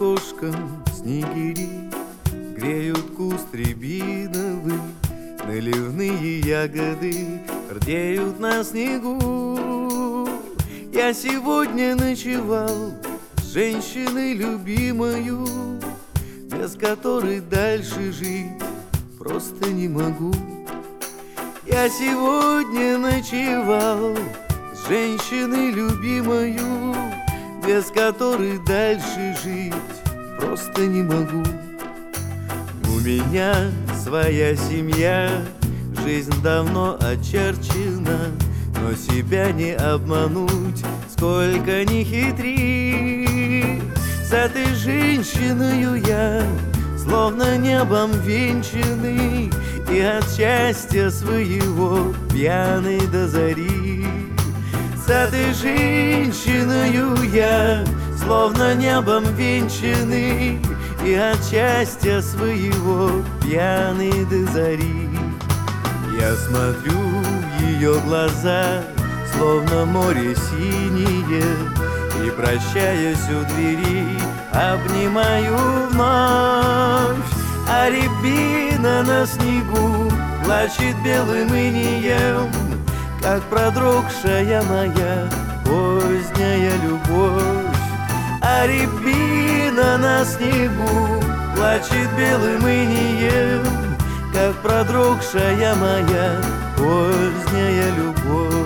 окошком снегири греют куст рябиновый, наливные ягоды рдеют на снегу. Я сегодня ночевал с женщиной любимою, без которой дальше жить просто не могу. Я сегодня ночевал с женщиной любимою, без которой дальше жить просто не могу. У меня своя семья, жизнь давно очерчена, но себя не обмануть, сколько ни хитри. С этой женщиною я словно небом венчанный, и от счастья своего пьяный до зари. С этой женщиною я словно небом венчанный, и от счастья своего пьяный до зари. Я смотрю в ее глаза, словно море синее, и, прощаясь у двери, обнимаю вновь. А рябина на снегу плачет белым инеем, как продрогшая моя поздняя любовь. А рябина на снегу плачет белым инеем, как продрогшая моя поздняя любовь.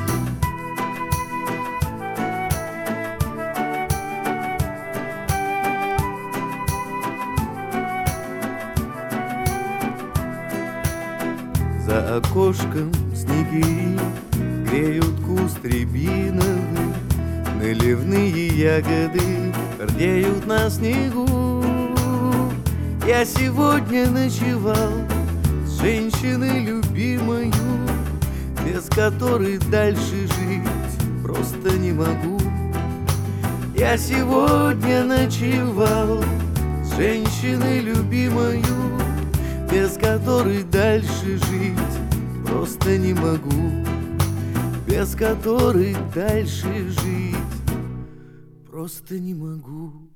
За окошком снегири греют куст рябиновый, наливные ягоды рдеют на снегу. Я сегодня ночевал с женщиной любимою, без которой дальше жить просто не могу. Я сегодня ночевал с женщиной любимою, без которой дальше жить просто не могу. Без которой дальше жить просто не могу.